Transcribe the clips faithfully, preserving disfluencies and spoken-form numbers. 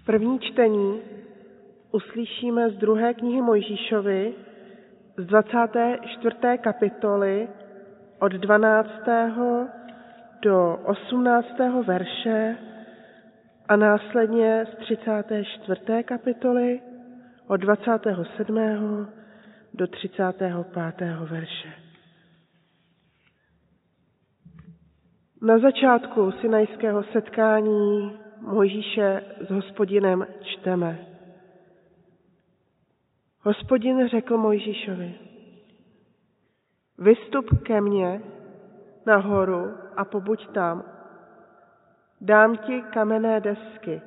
První čtení uslyšíme z druhé knihy Mojžíšovi z dvacáté čtvrté kapitoly od dvanáctého do osmnáctého verše a následně z třicáté čtvrté kapitoly od dvacátého sedmého do třicátého pátého verše. Na začátku sinajského setkání Mojžíše s Hospodinem čteme. Hospodin řekl Mojžíšovi: Vystup ke mně na horu a pobuď tam. Dám ti kamenné desky,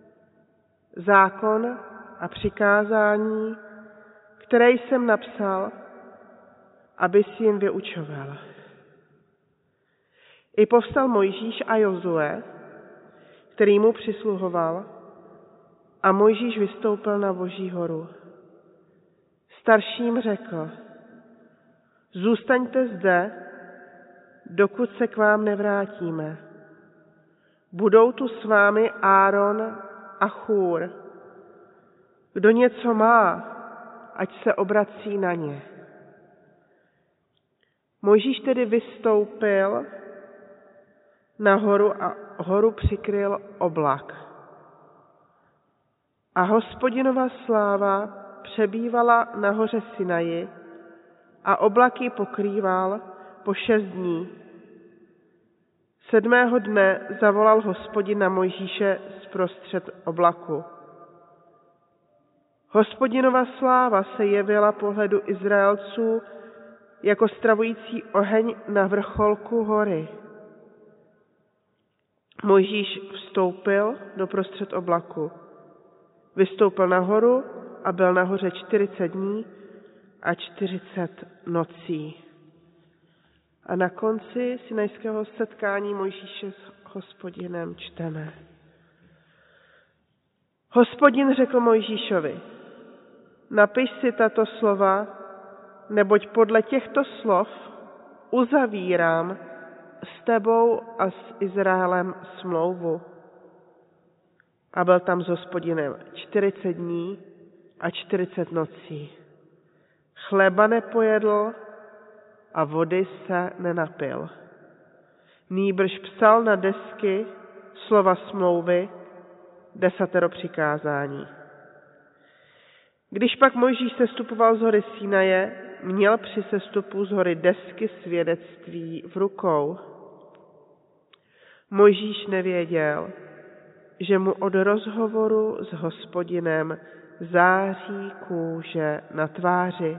zákon a přikázání, které jsem napsal, abys jim vyučoval. I povstal Mojžíš a Jozue, který mu přisluhoval, a Mojžíš vystoupil na Boží horu. Starším řekl: Zůstaňte zde, dokud se k vám nevrátíme. Budou tu s vámi Áron a Chúr. Kdo něco má, ať se obrací na ně. Mojžíš tedy vystoupil na horu a horu přikryl oblak. A Hospodinova sláva přebývala na hoře Sinaji a oblak ji pokrýval po šest dní. Sedmého dne zavolal Hospodin na Mojžíše zprostřed oblaku. Hospodinova sláva se jevila pohledu Izraelců jako stravující oheň na vrcholku hory. Mojžíš vstoupil do prostřed oblaku. Vystoupil nahoru a byl nahoře čtyřicet dní a čtyřicet nocí. A na konci sinajského setkání Mojžíše s Hospodinem čteme. Hospodin řekl Mojžíšovi: Napiš si tato slova, neboť podle těchto slov uzavírám s tebou a s Izraelem smlouvu. A byl tam s Hospodinem čtyřicet dní a čtyřicet nocí. Chleba nepojedl a vody se nenapil. Nýbrž psal na desky slova smlouvy, desatero přikázání. Když pak Mojžíš sestupoval z hory Sinaje, měl při sestupu z hory desky svědectví v rukou. Mojžíš nevěděl, že mu od rozhovoru s Hospodinem září kůže na tváři.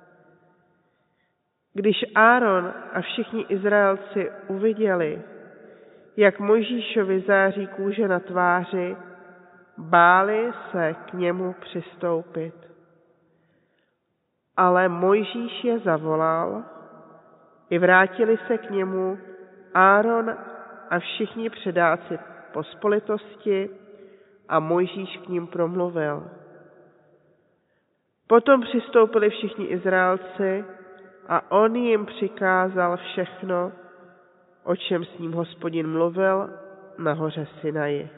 Když Áron a všichni Izraelci uviděli, jak Mojžíšovi září kůže na tváři, báli se k němu přistoupit. Ale Mojžíš je zavolal, i vrátili se k němu Áron a všichni předáci pospolitosti, a Mojžíš k ním promluvil. Potom přistoupili všichni Izraelci a on jim přikázal všechno, o čem s ním Hospodin mluvil na hoře Sinaji.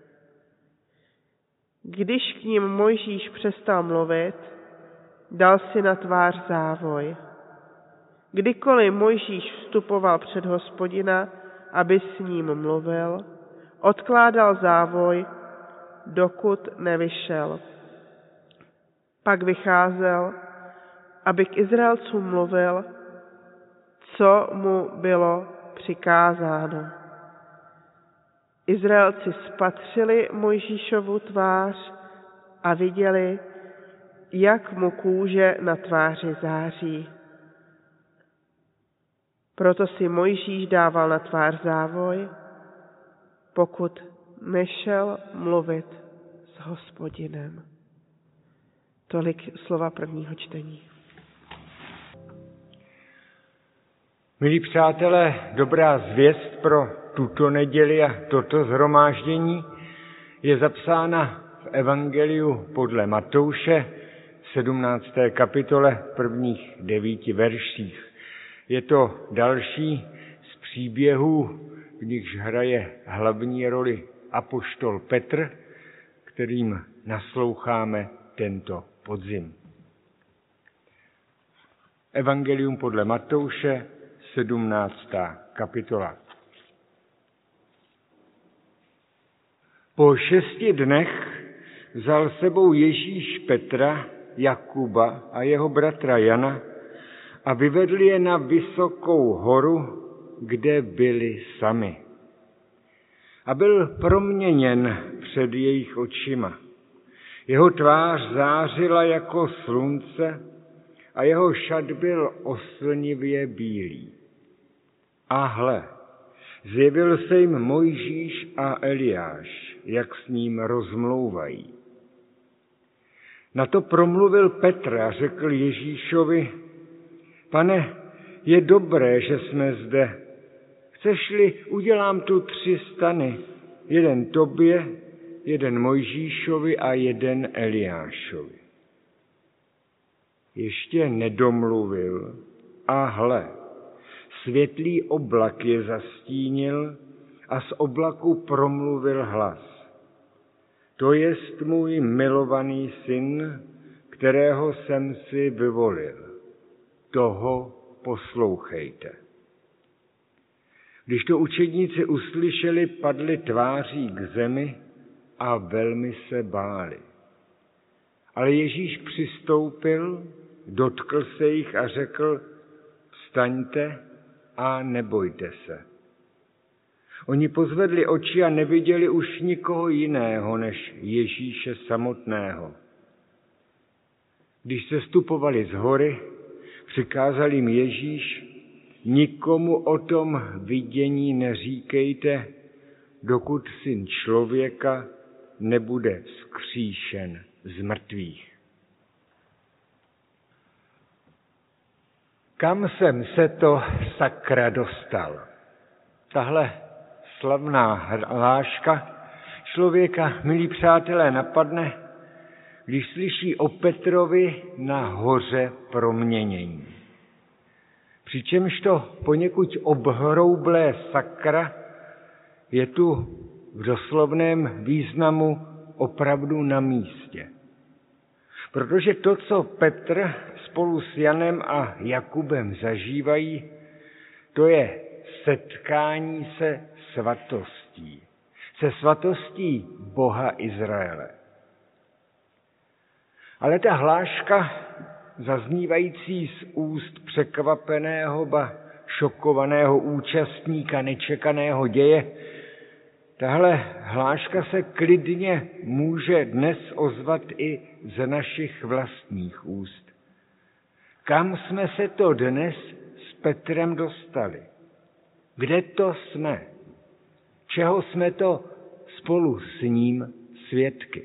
Když k ním Mojžíš přestal mluvit, dal si na tvář závoj. Kdykoliv Mojžíš vstupoval před Hospodina, aby s ním mluvil, odkládal závoj, dokud nevyšel. Pak vycházel, aby k Izraelcům mluvil, co mu bylo přikázáno. Izraelci spatřili Mojžíšovu tvář a viděli, jak mu kůže na tváři září. Proto si Mojžíš dával na tvář závoj, pokud nešel mluvit s Hospodinem. Tolik slova prvního čtení. Milí přátelé, dobrá zvěst pro tuto neděli a toto shromáždění je zapsána v Evangeliu podle Matouše v sedmnácté kapitole prvních devíti verších. Je to další z příběhů, v nichž hraje hlavní roli apoštol Petr, kterým nasloucháme tento podzim. Evangelium podle Matouše, sedmnáctá kapitola. Po šesti dnech vzal sebou Ježíš Petra, Jakuba a jeho bratra Jana a vyvedl je na vysokou horu, kde byli sami. A byl proměněn před jejich očima. Jeho tvář zářila jako slunce a jeho šat byl oslnivě bílý. A hle, zjevil se jim Mojžíš a Eliáš, jak s ním rozmlouvají. Na to promluvil Petr a řekl Ježíšovi: Pane, je dobré, že jsme zde. Chceš-li, udělám tu tři stany, jeden tobě, jeden Mojžíšovi a jeden Eliášovi. Ještě nedomluvil a hle, světlý oblak je zastínil a z oblaku promluvil hlas. To jest můj milovaný syn, kterého jsem si vyvolil. Toho poslouchejte. Když to učedníci uslyšeli, padli tváří k zemi a velmi se báli. Ale Ježíš přistoupil, dotkl se jich a řekl: Vstaňte a nebojte se. Oni pozvedli oči a neviděli už nikoho jiného než Ježíše samotného. Když se stupovali z hory, přikázal jim Ježíš: Nikomu o tom vidění neříkejte, dokud Syn člověka nebude vzkříšen z mrtvých. Kam jsem se to sakra dostal? Tahle slavná hláška člověka, milí přátelé, napadne, když slyší o Petrovi na hoře proměnění. Přičemž to poněkud obhroublé sakra je tu v doslovném významu opravdu na místě. Protože to, co Petr spolu s Janem a Jakubem zažívají, to je setkání se svatostí. Se svatostí Boha Izraele. Ale ta hláška, zaznívající z úst překvapeného, ba šokovaného účastníka nečekaného děje, tahle hláška se klidně může dnes ozvat i z našich vlastních úst. Kam jsme se to dnes s Petrem dostali? Kde to jsme? Čeho jsme to spolu s ním svědky?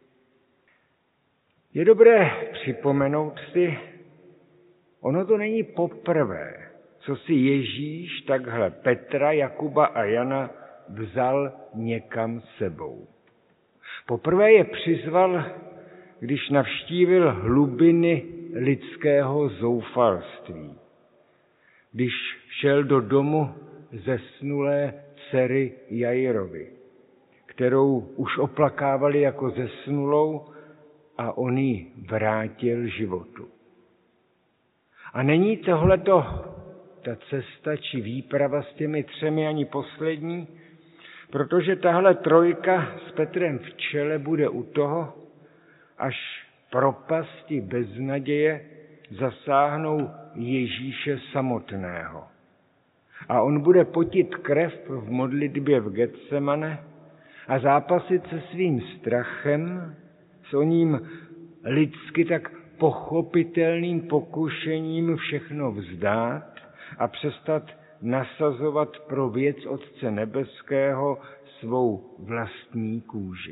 Je dobré připomenout si, ono to není poprvé, co si Ježíš takhle Petra, Jakuba a Jana vzal někam sebou. Poprvé je přizval, když navštívil hlubiny lidského zoufalství. Když šel do domu zesnulé dcery Jairovi, kterou už oplakávali jako zesnulou, a on ji vrátil životu. A není tohleto ta cesta či výprava s těmi třemi ani poslední, protože tahle trojka s Petrem v čele bude u toho, až propasti beznaděje zasáhnou Ježíše samotného. A on bude potit krev v modlitbě v Getsemane a zápasit se svým strachem, s oním lidsky tak pochopitelným pokušením všechno vzdát a přestat nasazovat pro věc Otce nebeského svou vlastní kůži.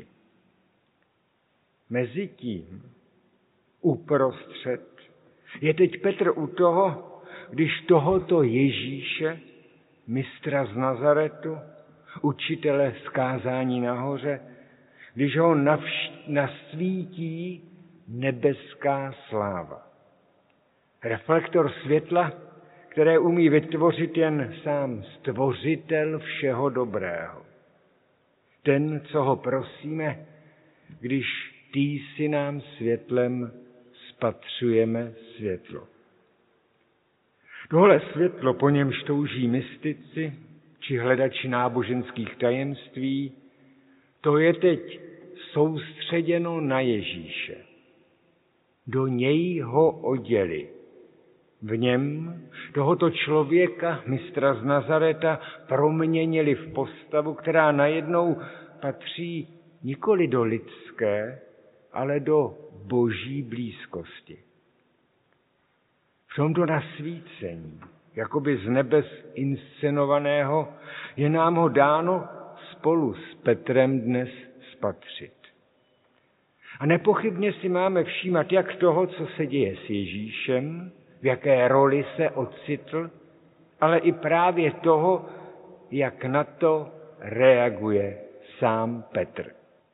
Mezitím, uprostřed, je teď Petr u toho, když tohoto Ježíše, mistra z Nazaretu, učitele z kázání nahoře, když ho navš- nasvítí nebeská sláva. Reflektor světla, které umí vytvořit jen sám stvořitel všeho dobrého. Ten, co ho prosíme, když ty si nám světlem spatřujeme světlo. Tohle světlo, po němž touží mystici či hledači náboženských tajemství, to je teď soustředěno na Ježíše. Do něj ho oděli. V něm tohoto člověka, mistra z Nazareta, proměnili v postavu, která najednou patří nikoli do lidské, ale do boží blízkosti. V tomto nasvícení, jakoby z nebes inscenovaného, je nám ho dáno spolu s Petrem dnes spatřit. A nepochybně si máme všímat jak toho, co se děje s Ježíšem, v jaké roli se ocitl, ale i právě toho, jak na to reaguje sám Petr.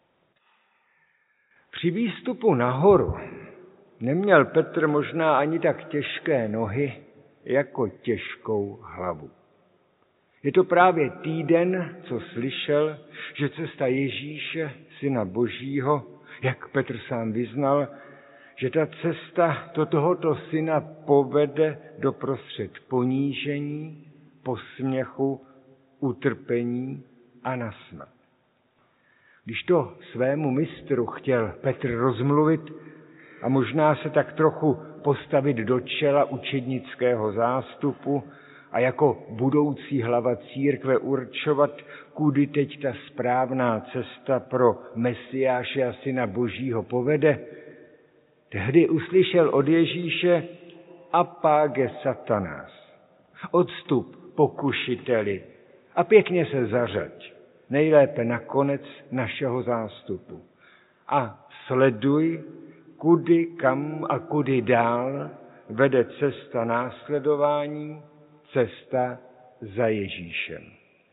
Při výstupu nahoru neměl Petr možná ani tak těžké nohy, jako těžkou hlavu. Je to právě týden, co slyšel, že cesta Ježíše, Syna Božího, jak Petr sám vyznal, že ta cesta do tohoto syna povede doprostřed ponížení, posměchu, utrpení a na smrt. Když to svému mistru chtěl Petr rozmluvit a možná se tak trochu postavit do čela učednického zástupu a jako budoucí hlava církve určovat, kudy teď ta správná cesta pro Mesiáše a Syna Božího povede, tehdy uslyšel od Ježíše: apáge satanás, odstup pokušiteli a pěkně se zařaď, nejlépe na konec našeho zástupu. A sleduj, kudy, kam a kudy dál vede cesta následování, cesta za Ježíšem.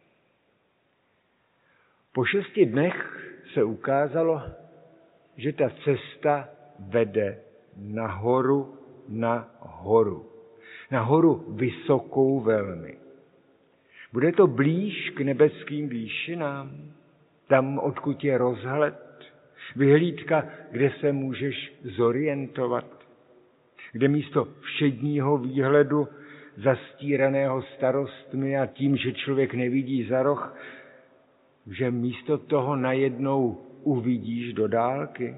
Po šesti dnech se ukázalo, že ta cesta vede nahoru na horu. Na horu vysokou velmi. Bude to blíž k nebeským výšinám, tam, odkud je rozhled, vyhlídka, kde se můžeš zorientovat, kde místo všedního výhledu, zastíraného starostmi a tím, že člověk nevidí za roh, že místo toho najednou uvidíš do dálky.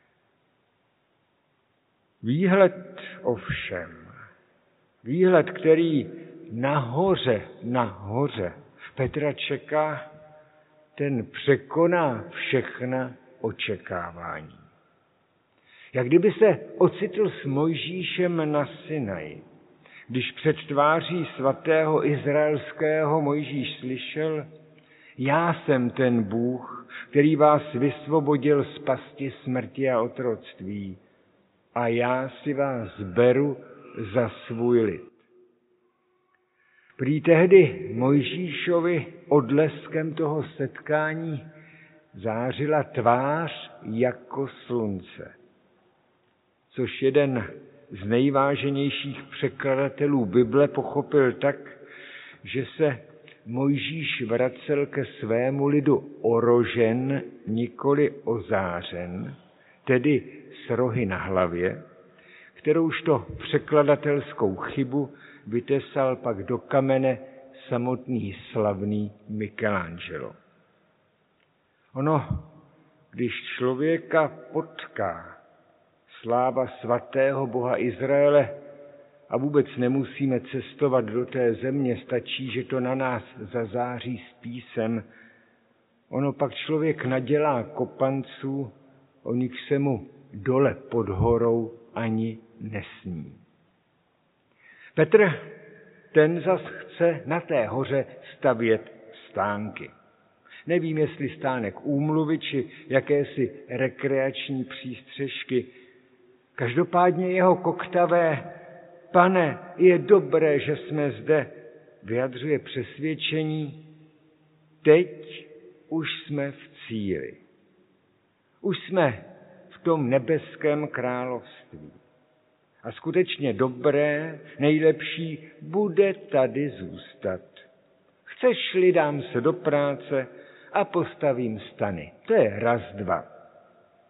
Výhled ovšem, výhled, který nahoře, nahoře Petra čeká, ten překoná všechna očekávání. Jak kdyby se ocitl s Mojžíšem na Sinaji, když před tváří svatého izraelského Mojžíš slyšel: já jsem ten Bůh, který vás vysvobodil z pasti smrti a otroctví, a já si vás beru za svůj lid. Prý tehdy Mojžíšovi odleskem toho setkání zářila tvář jako slunce, což jeden z nejváženějších překladatelů Bible pochopil tak, že se Mojžíš vracel ke svému lidu orožen, nikoli ozářen, tedy s rohy na hlavě, kterouž to překladatelskou chybu vytesal pak do kamene samotný slavný Michelangelo. Ono, když člověka potká sláva svatého Boha Izraele a vůbec nemusíme cestovat do té země, stačí, že to na nás zazáří s písem, ono pak člověk nadělá kopanců, o nich se mu dole pod horou ani nesní. Petr, ten zas chce na té hoře stavět stánky. Nevím, jestli stánek úmluvy, či jakési rekreační přístřežky. Každopádně jeho koktavé: Pane, je dobré, že jsme zde, vyjadřuje přesvědčení: teď už jsme v cíli. Už jsme v tom nebeském království. A skutečně dobré, nejlepší bude tady zůstat. Chceš-li, dám se do práce a postavím stany. To je raz, dva.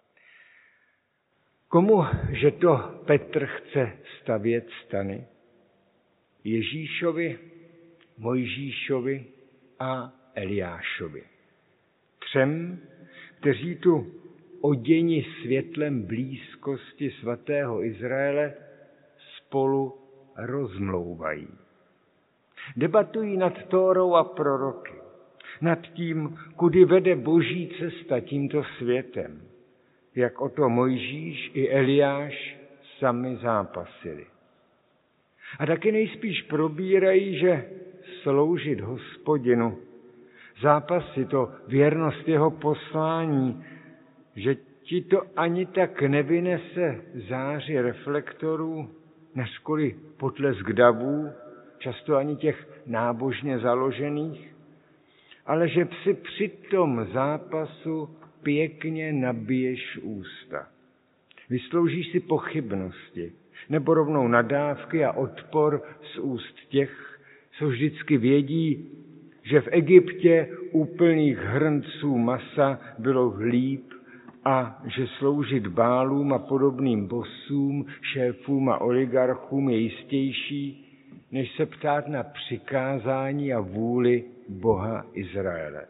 Komu, že to Petr chce stavět stany? Ježíšovi, Mojžíšovi a Eliášovi. Třem, kteří tu oděni světlem blízkosti svatého Izraele spolu rozmlouvají. Debatují nad Tórou a proroky, nad tím, kudy vede boží cesta tímto světem, jak o to Mojžíš i Eliáš sami zápasili. A taky nejspíš probírají, že sloužit Hospodinu, zápasy to věrnost jeho poslání, že ti to ani tak nevynese záři reflektorů, než kvůli potlesk davů, často ani těch nábožně založených, ale že si při tom zápasu pěkně nabiješ ústa. Vysloužíš si pochybnosti, nebo rovnou nadávky a odpor z úst těch, co vždycky vědí, že v Egyptě úplných hrnců masa bylo líp a že sloužit Bálům a podobným bosům, šéfům a oligarchům je jistější, než se ptát na přikázání a vůli Boha Izraele.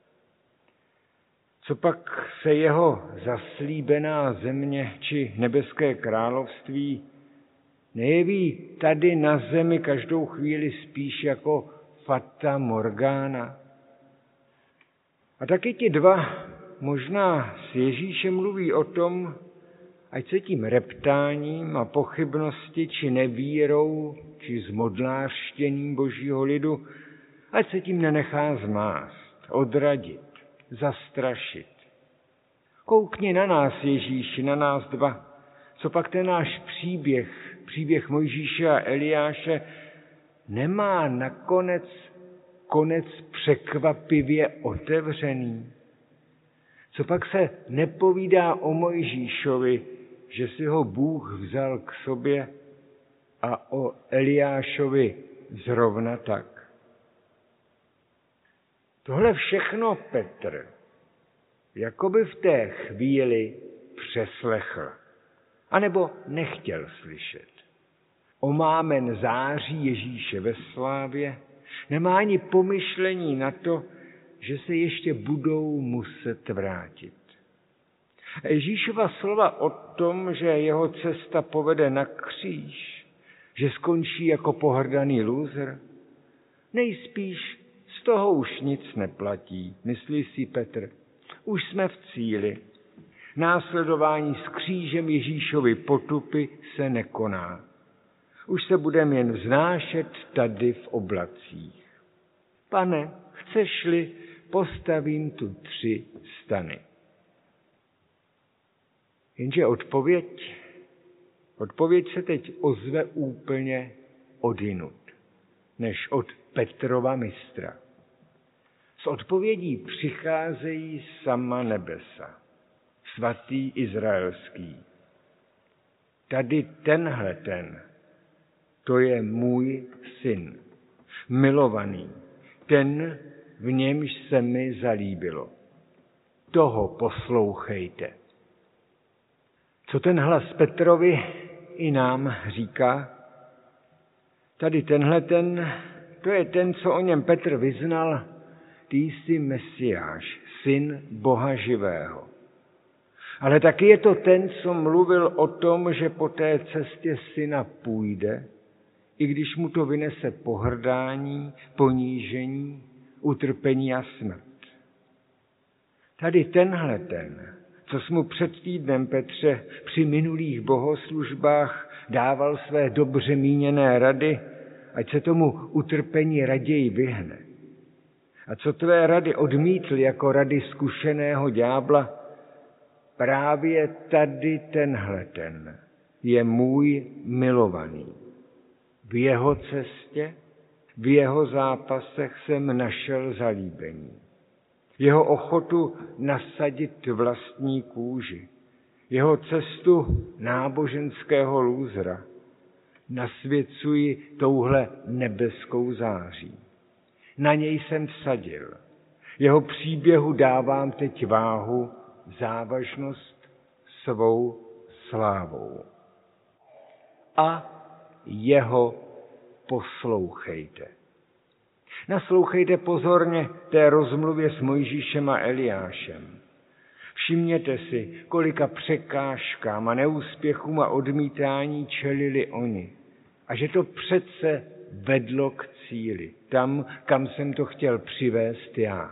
Co pak se jeho zaslíbená země či nebeské království nejeví tady na zemi každou chvíli spíš jako fata morgana? A taky ti dva možná s Ježíšem mluví o tom, ať se tím reptáním a pochybnosti či nevírou či zmodlářštěním božího lidu, ať se tím nenechá zmást, odradit, zastrašit. Koukni na nás, Ježíši, na nás dva, co pak ten náš příběh, příběh Mojžíše a Eliáše, nemá nakonec konec překvapivě otevřený. Co pak se nepovídá o Mojžíšovi, že si ho Bůh vzal k sobě, a o Eliášovi zrovna tak. Tohle všechno Petr jakoby v té chvíli přeslechl, anebo nechtěl slyšet. Omámen září Ježíše ve slávě, nemá ani pomyšlení na to, že se ještě budou muset vrátit. A Ježíšova slova o tom, že jeho cesta povede na kříž, že skončí jako pohrdaný lůzr, nejspíš z toho už nic neplatí, myslí si Petr. Už jsme v cíli. Následování s křížem Ježíšovy potupy se nekoná. Už se budeme jen vznášet tady v oblacích. Pane, chceš-li, postavím tu tři stany. Jenže odpověď, odpověď se teď ozve úplně odinut, než od Petrova mistra. S odpovědí přicházejí sama nebesa, svatý izraelský. Tady tenhle ten, to je můj syn, milovaný, ten, v němž se mi zalíbilo. Toho poslouchejte. Co ten hlas Petrovi i nám říká? Tady tenhle ten, to je ten, co o něm Petr vyznal, ty jsi Mesiáš, syn Boha živého. Ale taky je to ten, co mluvil o tom, že po té cestě syna půjde, i když mu to vynese pohrdání, ponížení, utrpení a smrt. Tady tenhle ten, co jsi mu před týdnem, Petře, při minulých bohoslužbách dával své dobře míněné rady, ať se tomu utrpení raději vyhne. A co tvé rady odmítl jako rady zkušeného ďábla, právě tady tenhle ten je můj milovaný. V jeho cestě, v jeho zápasech jsem našel zalíbení. Jeho ochotu nasadit vlastní kůži. Jeho cestu náboženského lůzra nasvěcuji touhle nebeskou září. Na něj jsem vsadil. Jeho příběhu dávám teď váhu, závažnost svou slávou. A jeho poslouchejte. Naslouchejte pozorně té rozmluvě s Mojžíšem a Eliášem. Všimněte si, kolika překážkám a neúspěchům a odmítání čelili oni. A že to přece vedlo k cíli, tam, kam jsem to chtěl přivést já.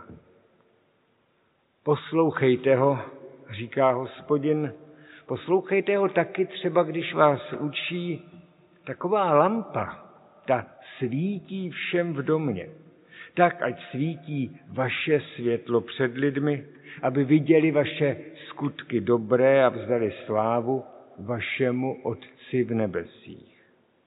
Poslouchejte ho, říká Hospodin, poslouchejte ho taky třeba, když vás učí taková lampa, ta svítí všem v domě. Tak, ať svítí vaše světlo před lidmi, aby viděli vaše skutky dobré a vzdali slávu vašemu Otci v nebesích.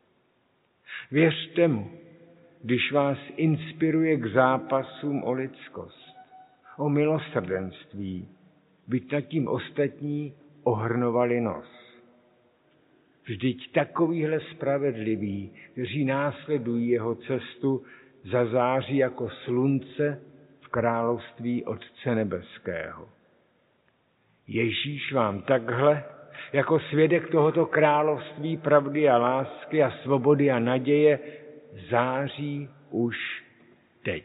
Věřte mu, když vás inspiruje k zápasům o lidskost, o milosrdenství, byť nad tím ostatní ohrnovali nos. Vždyť takovýhle spravedliví, kteří následují jeho cestu, zazáří jako slunce v království Otce nebeského. Ježíš vám takhle, jako svědek tohoto království pravdy a lásky a svobody a naděje, září už teď.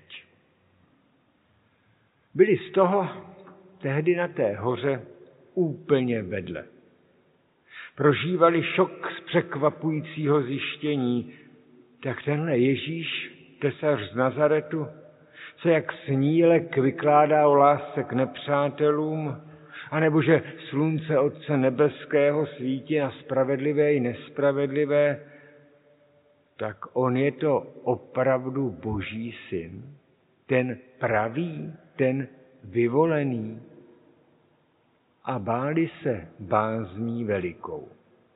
Byli z toho tehdy na té hoře úplně vedle. Prožívali šok z překvapujícího zjištění, tak tenhle Ježíš, tesař z Nazaretu, se jak snílek vykládá o lásce k nepřátelům, anebo že slunce Otce nebeského svítí na spravedlivé i nespravedlivé, tak on je to opravdu Boží syn, ten pravý, ten vyvolený. A báli se bázní velikou.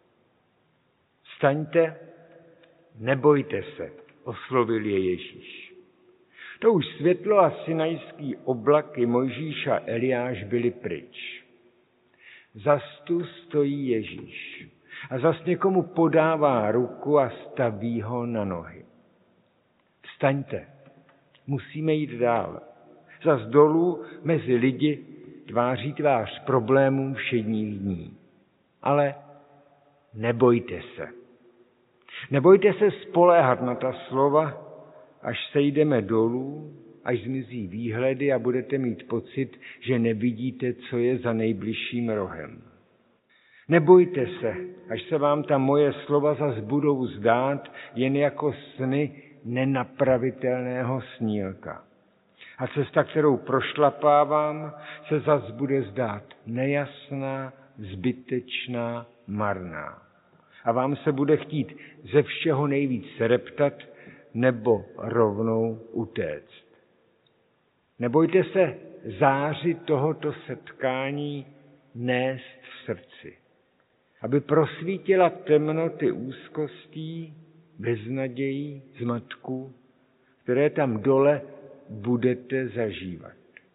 Staňte, nebojte se, oslovil je Ježíš. To už světlo a sinajský oblak i Mojžíš a Eliáš byli pryč. Zas tu stojí Ježíš a zas někomu podává ruku a staví ho na nohy. Vstaňte, musíme jít dál. Zas dolů mezi lidi tváří tvář problémům všedních dní. Ale nebojte se. Nebojte se spoléhat na ta slova, až sejdeme dolů, až zmizí výhledy a budete mít pocit, že nevidíte, co je za nejbližším rohem. Nebojte se, až se vám ta moje slova zas budou zdát jen jako sny nenapravitelného snílka. A cesta, kterou prošlapávám, se zas bude zdát nejasná, zbytečná, marná. A vám se bude chtít ze všeho nejvíc reptat nebo rovnou utéct. Nebojte se záři tohoto setkání nést v srdci, aby prosvítila temnoty úzkostí, beznadějí, zmatků, které tam dole budete zažívat.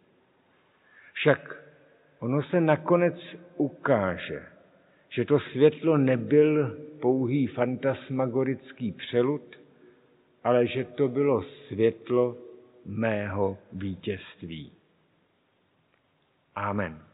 Však ono se nakonec ukáže, že to světlo nebyl pouhý fantasmagorický přelud, ale že to bylo světlo mého vítězství. Amen.